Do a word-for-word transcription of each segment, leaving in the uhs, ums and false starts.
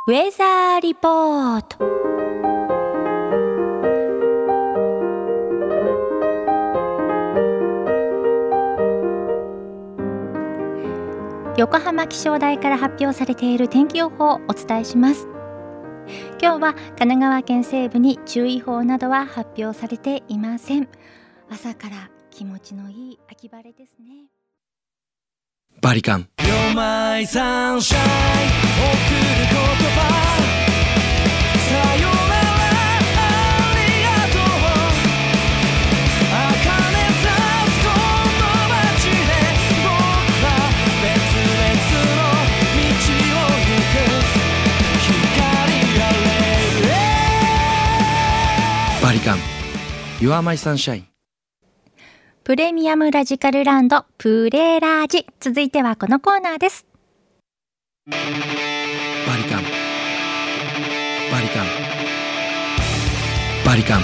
ウェザーリポート。横浜気象台から発表されている天気予報をお伝えします。今日は神奈川県西部に注意報などは発表されていません。朝から気持ちのいい秋晴れですね。 バリカン You're my sunshine 送る言葉さよならありがとう茜さすこの街で僕は別々の道を行く光あれバリカン You're my sunshine。 プレミアムラジカルランドプレラジ。続いてはこのコーナーです。 バリカンバリカンバリカン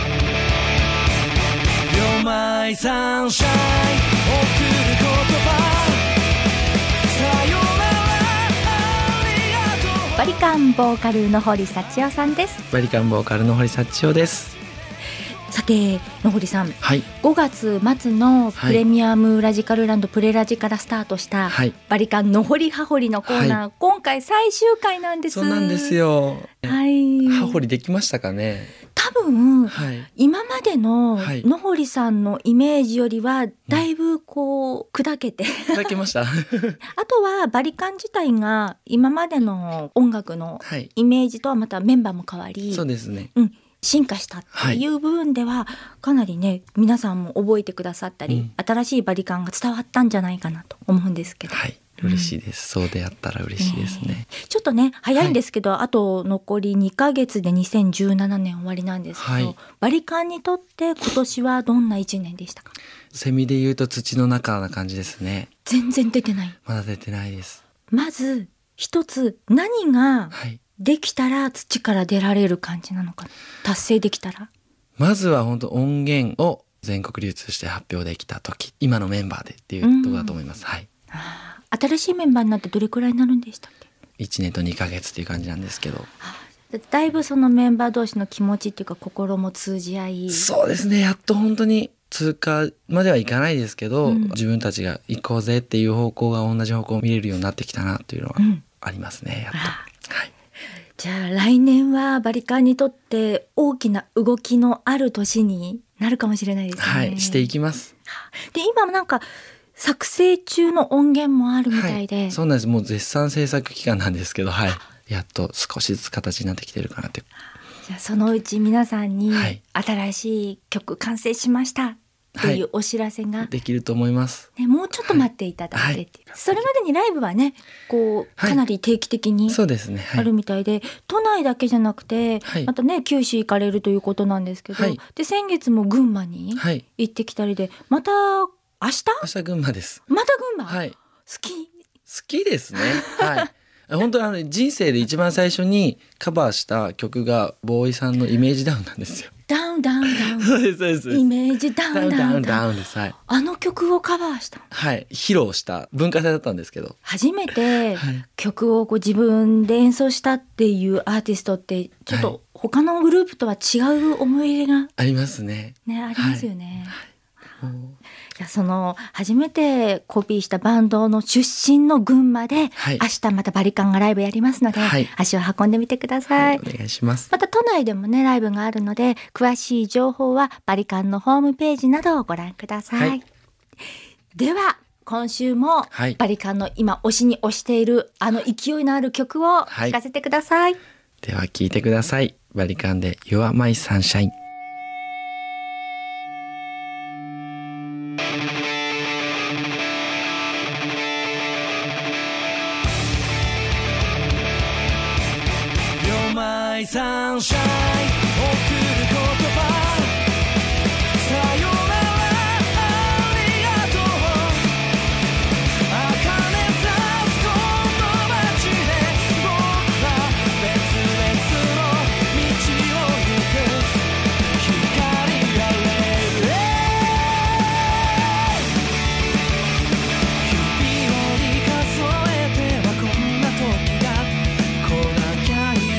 You're my sunshine 送る言葉さよならありがとう。 バリカンボーカルの堀幸代さんです。 バリカンボーカルの堀幸代です。 さて野堀さん、 はい、 ごがつ末のプレミアムラジカルランドプレラジからスタートした、はい、バリカンの堀はほりのコーナー、はい、今回最終回なんです。 そうなんですよ、 はい、 はほりできましたかね。 多分、はい、今までの野堀さんのイメージよりはだいぶこう砕けて、 うん、砕けましたあとはバリカン自体が今までの音楽のイメージとはまたメンバーも変わり、 はい、そうですね、 うん、進化したっていう部分ではかなりね皆さんも覚えてくださったり、うん、新しいバリカンが伝わったんじゃないかなと思うんですけど、はい、 嬉しいです、うん、そうであったら嬉しいですね。ね、 ちょっとね早いんですけど、はい、あと残りにかげつでにせんじゅうななねん終わりなんですけど、はい、バリカンにとって今年はどんないちねんでしたか？ セミで言うと土の中な感じですね。 全然出てない。 まだ出てないです。 まず一つ何が、はい、できたら土から出られる感じなのかな。達成できたらまずは本当音源を全国流通して発表できた時、今のメンバーでっていうところだと思います、はい、 新しいメンバーになってどれくらいになるんでしたっけ？ いちねんとにかげつっていう感じなんですけど、 だいぶそのメンバー同士の気持ちっていうか心も通じ合い。 そうですね、やっと本当に通過まではいかないですけど、うん、自分たちが行こうぜっていう方向が同じ方向を見れるようになってきたなっていうのはありますね、うん、やっと。はい、じゃあ来年はバリカンにとって大きな動きのある年になるかもしれないですね。 はい、していきます。 で今もなんか作成中の音源もあるみたいで、はい、 そうなんです。もう絶賛制作期間なんですけど、はい、やっと少しずつ形になってきてるかなって。 じゃあそのうち皆さんに新しい曲完成しましたっていうお知らせが、 はい、できると思います、 ね、もうちょっと待っていただいてっていう、はい、それまでにライブはねこうかなり定期的にあるみたいで、はい、都内だけじゃなくて、はい、またね九州行かれるということなんですけど、はい、で先月も群馬に行ってきたりで、また明日明日群馬です。 また群馬、 はい、 好き好きですねはい本当にあの人生で一番最初にカバーした曲がボーイさんのイメージダウンなんですよ。 ダウンダウンダウンそうですそうですイメージダウンダウンダウンダウンです、はい、 あの曲をカバーした。 はい披露した文化祭だったんですけど、 初めて曲をこう自分で演奏したっていうアーティストってちょっと他のグループとは違う思い入れが、はい、 ありますね。 ね、ありますよね、 はいはい、 いやその初めてコピーしたバンドの出身の群馬で、はい、明日またバリカンがライブやりますので、はい、足を運んでみてください、 はい、お願いします。 また都内でもねライブがあるので詳しい情報はバリカンのホームページなどをご覧ください、はい、では今週もバリカンの今推しに推しているあの勢いのある曲を聴かせてください、はい、 では聴いてください。バリカンで You're my sunshine。 サンシャイン送る言葉さよならありがとう茜さすこの街で僕は別々の道を行く光あれ日々を数えてはこんな時が来なきゃいい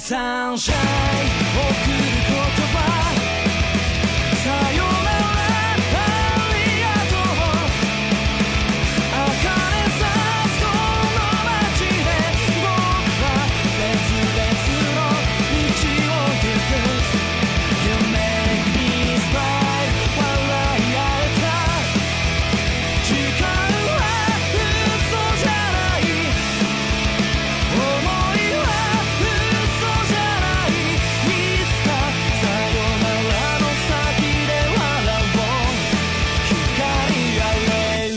サンシャイン送る言葉さよならありがとう茜さすこの街で僕は別々の道を行く You make me smile 笑い合えた時間は嘘じゃない想いは嘘じゃないいつかさよならの先で笑おう光あれ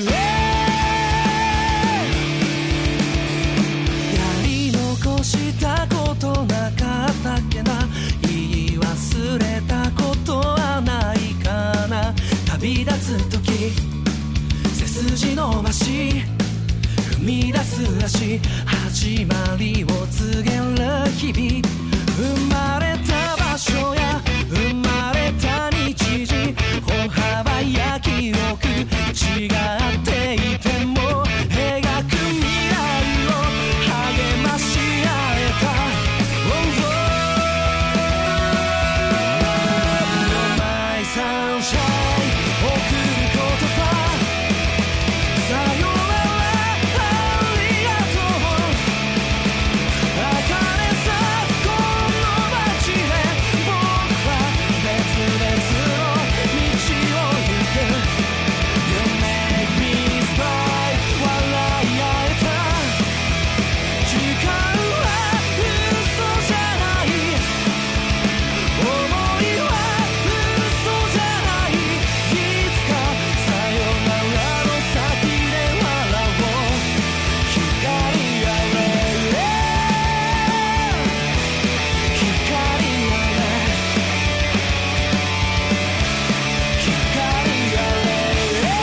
やり残したことなかったっけな言い忘れたことはないかな旅立つ時背筋伸ばし踏み出す足始まりを告げる日々生まれた場所や生まれた日時歩幅や記憶違っていても描く未来を励まし合えた Oh, oh You're my sunshine 送る言葉さよならありがとう茜さすこの街で僕は別々の道を行く You make me smile 笑い合えた時間は嘘じゃない想いは嘘じゃないいつかさよならの先で笑おう光あれ光あれ光あれ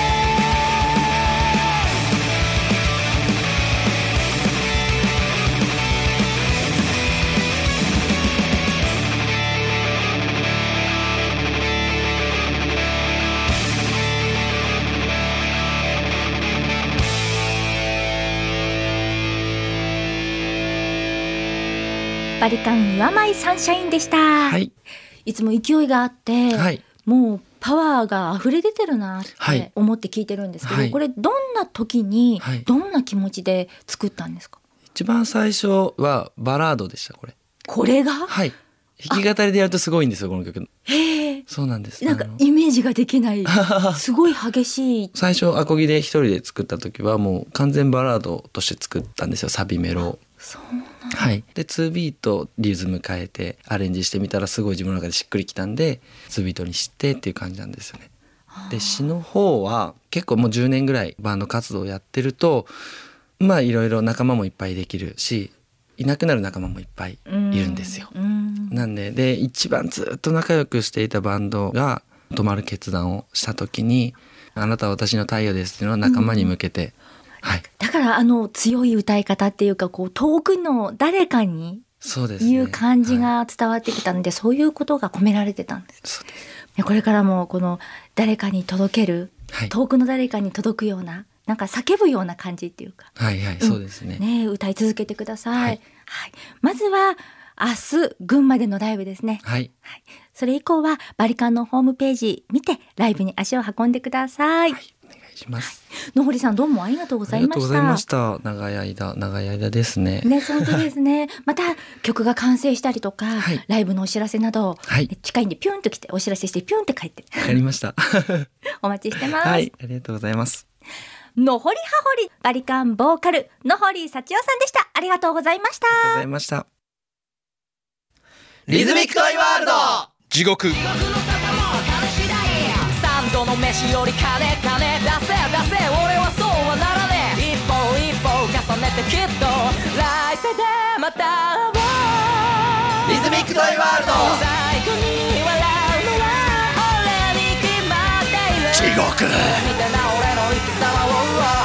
バリカンYou're My Sunshineでした、 はい、 いつも勢いがあって、 はい、 もうパワーが溢れ出てるなっはいて思って聞いてるんですけど、 はいこれどんな時に、 はいどんな気持ちで作ったんですか？ 一番最初はバラードでしたこれ。 これがはい弾き語りでやるとすごいんですよこの曲。 へえ、 そうなんです。 なんかあのイメージができないすごい激しい。 最初アコギで一人で作った時はもう完全バラードとして作ったんですよサビメロを。 そうなんだ。 はい、でツービートリズム変えてアレンジしてみたらすごい自分の中でしっくりきたんでツービートにしてっていう感じなんですよね。で詩の方は結構もうじゅうねんぐらいバンド活動をやってるとまあいろいろ仲間もいっぱいできるしいなくなる仲間もいっぱいいるんですよ。 うんなんでで一番ずっと仲良くしていたバンドが止まる決断をした時にあなたは私の太陽ですっていうのを仲間に向けて、うんはい、 だからあの強い歌い方っていうかこう遠くの誰かにそうですね、 いう感じが伝わってきたので、はい、そういうことが込められてたんです。 そうです。 これからもこの誰かに届ける、 はい、 遠くの誰かに届くようななんか叫ぶような感じっていうかはいはい、うん、そうですね。 ね歌い続けてください。 はい、 はい、まずは明日群馬でのライブですね。 はい。 はい、それ以降はバリカンのホームページ見てライブに足を運んでください。 はいします。 野堀さんどうもありがとうございました。 ありがとうございました。長い間長い間ですね。 ね本当ですね。また曲が完成したりとか、はい、ライブのお知らせなど、はい、近いんでピュンと来てお知らせしてピュンって帰って。 わかりました。 お待ちしてます。 はい、ありがとうございます。 野堀はほりバリカンボーカル野堀幸代さんでした。ありがとうございました。 ありがとうございました。 リズミックトイワールド地獄三度の飯より金金出せ出せ俺はそうはならねえ一歩一歩重ねてきっと来世でまた会おうリズミックトイワールド最後に笑うのは俺に決まっている地獄みたいな俺の生き様を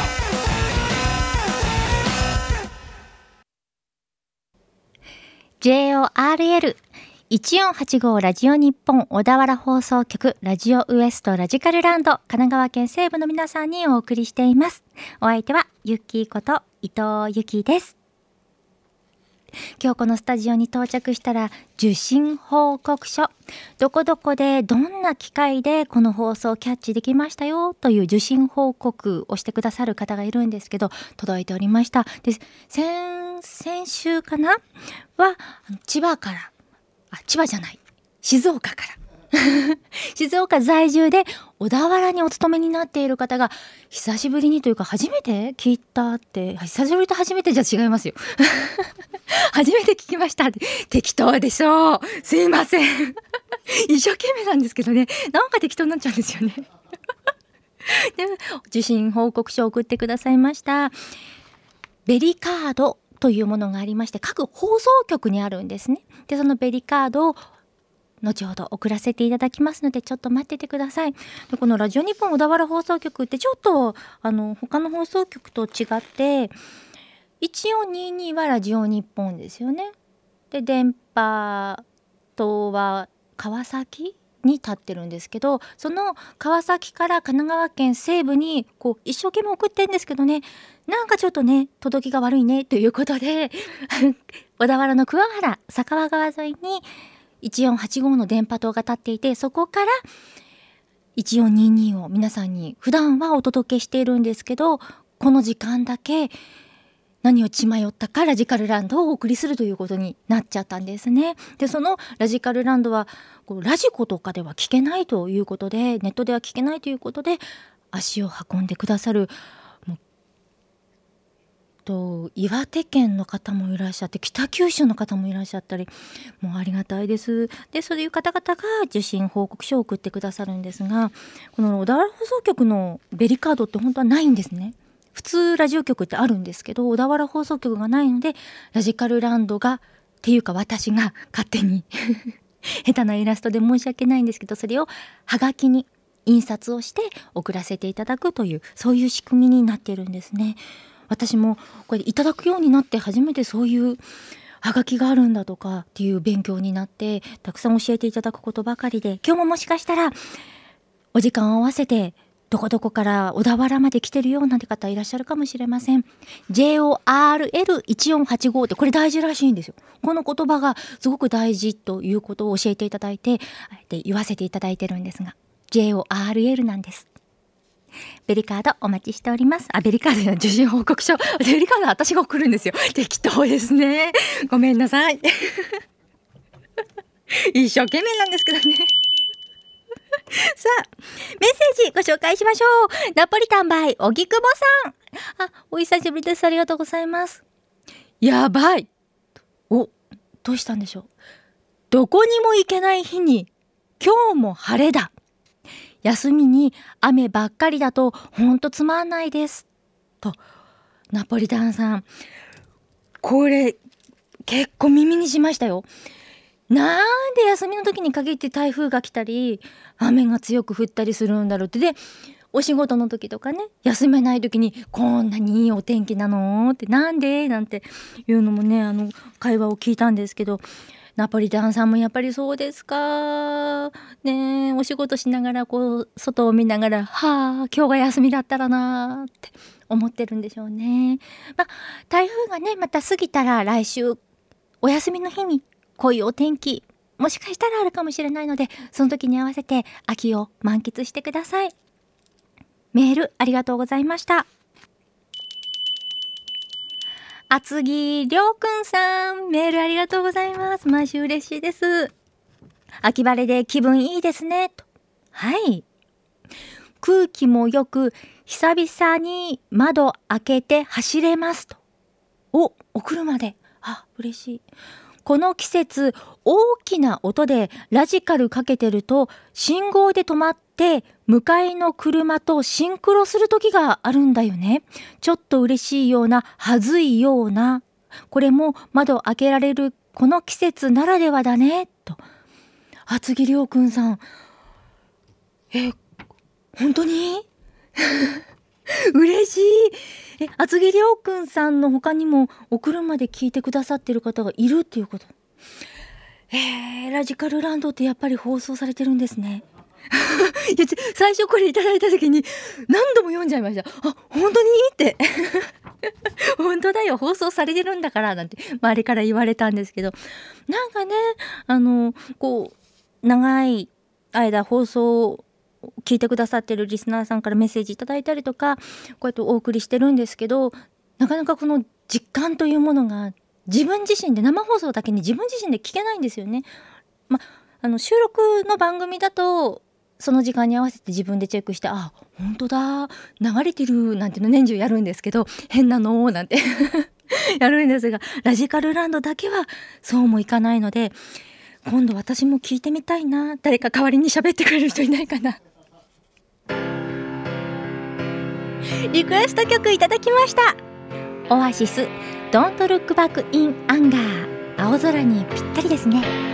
ジェイオーアールエルいちよんはちご ラジオ日本小田原放送局ラジオウエストラジカルランド神奈川県西部の皆さんにお送りしています。お相手はゆっきーこと伊藤ゆきです。 今日このスタジオに到着したら受信報告書、どこどこでどんな機会でこの放送をキャッチできましたよという受信報告をしてくださる方がいるんですけど、届いておりました。で、先、先週かなは千葉から、あ、千葉じゃない、静岡から静岡在住で小田原にお勤めになっている方が久しぶりにというか初めて聞いたって、久しぶりと初めてじゃ違いますよ初めて聞きましたって、適当でしょう、すいません一生懸命なんですけどね、なんか適当になっちゃうんですよねで受信報告書を送ってくださいました。ベリカードというものがありまして、各放送局にあるんですね。でそのベリカードを後ほど送らせていただきますので、ちょっと待っててください。でこのラジオ日本小田原放送局ってちょっとあの他の放送局と違って、いちよんににはラジオ日本ですよね。で電波塔は川崎に立ってるんですけど、その川崎から神奈川県西部にこう一生懸命送ってるんですけどね、なんかちょっとね届きが悪いねということで小田原の桑原酒川川沿いにいちよんはちごの電波塔が立っていて、そこからいちよんににを皆さんに普段はお届けしているんですけど、この時間だけ何を血迷ったかラジカルランドをお送りするということになっちゃったんですね。でそのラジカルランドはこうラジコとかでは聞けないということで、ネットでは聞けないということで足を運んでくださると岩手県の方もいらっしゃって、北九州の方もいらっしゃったり、もうありがたいです。でそういう方々が受信報告書を送ってくださるんですが、この小田原放送局のベリカードって本当はないんですね。普通ラジオ局ってあるんですけど、小田原放送局がないので、ラジカルランドがっていうか私が勝手に下手なイラストで申し訳ないんですけど、それをはがきに印刷をして送らせていただくという、そういう仕組みになっているんですね。私もこれいただくようになって初めてそういうはがきがあるんだとかっていう勉強になって、たくさん教えていただくことばかりで、今日ももしかしたらお時間を合わせてどこどこから小田原まで来てるよなんて方いらっしゃるかもしれません。 ジェイオーアールエルいちよんはちご ってこれ大事らしいんですよ。この言葉がすごく大事ということを教えていただいて、で言わせていただいてるんですが、 ジェイオーアールエル なんです。ベリカードお待ちしております。あ、ベリカードの受信報告書、ベリカード私が送るんですよ。適当ですね、ごめんなさい一生懸命なんですけどねさあメッセージご紹介しましょう。ナポリタンバイ荻窪さん、あ、お久しぶりです。ありがとうございます。やばい、お、どうしたんでしょう。どこにも行けない日に今日も晴れだ、休みに雨ばっかりだとほんとつまんないですと。ナポリタンさん、これ結構耳にしましたよ。なんで休みの時に限って台風が来たり雨が強く降ったりするんだろうって。でお仕事の時とかね、休めない時にこんなにいいお天気なのって、なんでなんていうのもね、あの会話を聞いたんですけど、ナポリタンさんもやっぱりそうですかね。お仕事しながらこう外を見ながら、はあ今日が休みだったらなって思ってるんでしょうね。まあ台風がねまた過ぎたら来週お休みの日にこういうお天気もしかしたらあるかもしれないので、その時に合わせて秋を満喫してください。メールありがとうございました。厚木りょうくんさん、メールありがとうございます。毎週嬉しいです。秋晴れで気分いいですねと。はい、空気もよく久々に窓開けて走れますと。お、お車で、あ、嬉しい。この季節大きな音でラジカルかけてると信号で止まって向かいの車とシンクロする時があるんだよね。ちょっと嬉しいような、はずいような、これも窓開けられるこの季節ならではだねと。厚木りょうくんさん、え本当に嬉しい。え厚木りょうくんさんの他にもお車で聞いてくださってる方がいるっていうこと。えー、ラジカルランドってやっぱり放送されてるんですねいや最初これいただいた時に何度も読んじゃいました。あ、本当にって本当だないよ放送されてるんだからなんて周りから言われたんですけど、なんかねあのこう長い間放送を聞いてくださってるリスナーさんからメッセージいただいたりとかこうやってお送りしてるんですけど、なかなかこの実感というものが自分自身で生放送だけに自分自身で聞けないんですよね。まあの収録の番組だとその時間に合わせて自分でチェックして、あ本当だ流れてるなんての年中やるんですけど、変なのなんてやるんですが、ラジカルランドだけはそうもいかないので、今度私も聞いてみたいな。誰か代わりに喋ってくれる人いないかな。リクエスト曲いただきました。オアシス Don't Look Back in Anger。青空にぴったりですね。